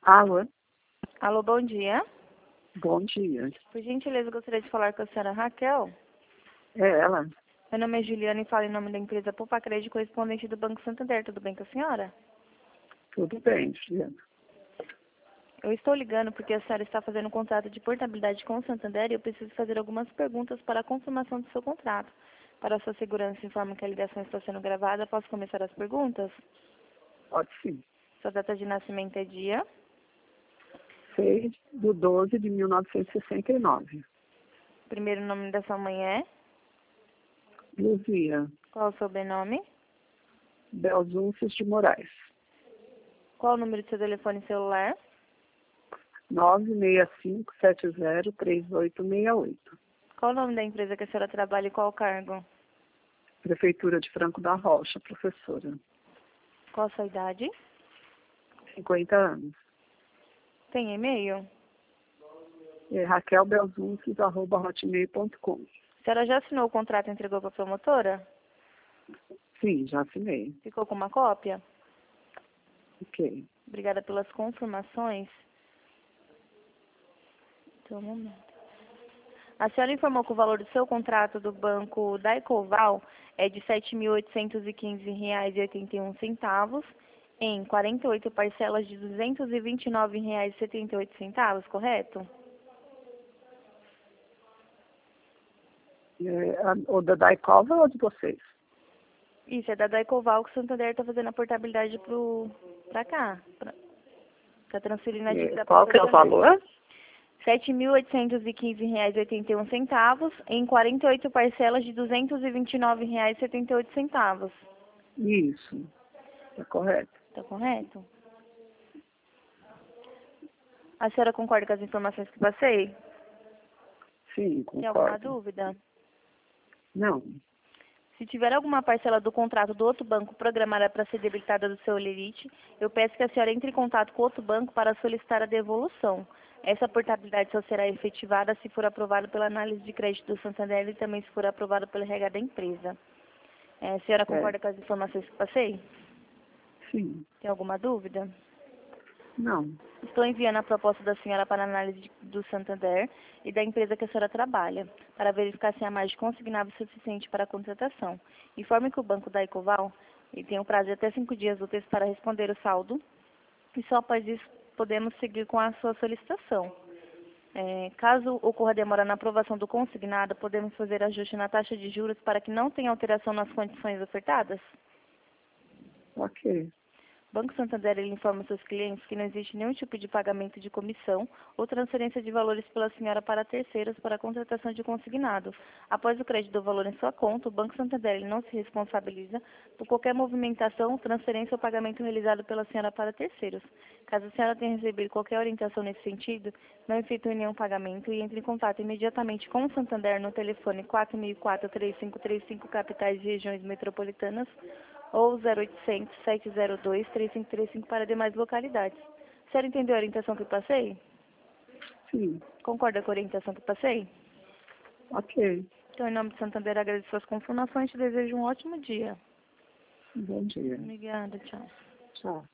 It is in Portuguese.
Alô, Alô, bom dia. bom dia. Por gentileza, eu gostaria de falar com a senhora Raquel. É ela? Meu nome é Juliana e falo em nome da empresa Pupacred, correspondente do Banco Santander. Tudo bem com a senhora? Tudo bem, Juliana. Eu estou ligando porque a senhora está fazendo um contrato de portabilidade com o Santander e eu preciso fazer algumas perguntas para a confirmação do seu contrato. Para a sua segurança, informo que a ligação está sendo gravada. Posso começar as perguntas? Pode sim. Sua data de nascimento é dia. 6/12/1969. Primeiro nome da sua mãe é. Luzia Qual o sobrenome? Belzunces de Moraes. Qual o número do seu telefone celular? 965703868. Qual o nome da empresa que a senhora trabalha e qual o cargo? Prefeitura de Franco da Rocha, professora. Qual a sua idade? 50 anos. Tem e-mail? É raquelbelzunces@hotmail.com. A senhora já assinou o contrato e entregou para a promotora? Sim, já assinei. Ficou com uma cópia? Ok. Obrigada pelas confirmações. Então, um momento. A senhora informou que o valor do seu contrato do banco Daicoval é de R$ 7.815,81 em 48 parcelas de R$ 229,78, correto? O da Daicova ou de vocês? Isso, é da Daicoval que o Santander está fazendo a portabilidade para cá, para transferir na dívida para o Qual que é o Santander. valor? R$ 7.815,81 em 48 parcelas de R$ 229,78. Isso, é correto. Está correto? A senhora concorda com as informações que passei? Sim, Tem alguma concordo. dúvida? Não, Se tiver alguma parcela do contrato do outro banco programada para ser debitada do seu limite, eu peço que a senhora entre em contato com outro banco para solicitar a devolução. Essa portabilidade só será efetivada se for aprovada pela análise de crédito do Santander e também se for aprovada pelo RH da empresa. A senhora concorda com as informações que passei? sim, Tem alguma dúvida? não. Estou enviando a proposta da senhora para análise do Santander e da empresa que a senhora trabalha, para verificar se há margem consignável suficiente para a contratação. Informe que o banco da Ecoval tem um prazo de até 5 dias úteis para responder o saldo e só após isso podemos seguir com a sua solicitação. Caso ocorra demora na aprovação do consignado, podemos fazer ajuste na taxa de juros para que não tenha alteração nas condições ofertadas? Ok, O Banco Santander ele informa seus clientes que não existe nenhum tipo de pagamento de comissão ou transferência de valores pela senhora para terceiros para a contratação de consignado. Após o crédito do valor em sua conta, o Banco Santander ele não se responsabiliza por qualquer movimentação, transferência ou pagamento realizado pela senhora para terceiros. Caso a senhora tenha recebido qualquer orientação nesse sentido, não efetue nenhum pagamento e entre em contato imediatamente com o Santander no telefone 4004-3535, capitais e regiões metropolitanas, ou 0800-702-3535 para demais localidades. A senhora entendeu a orientação que eu passei? sim, Concorda com a orientação que eu passei? ok. Então, em nome do Santander, agradeço suas confirmações e te desejo um ótimo dia. Bom dia. Obrigada, tchau. Tchau.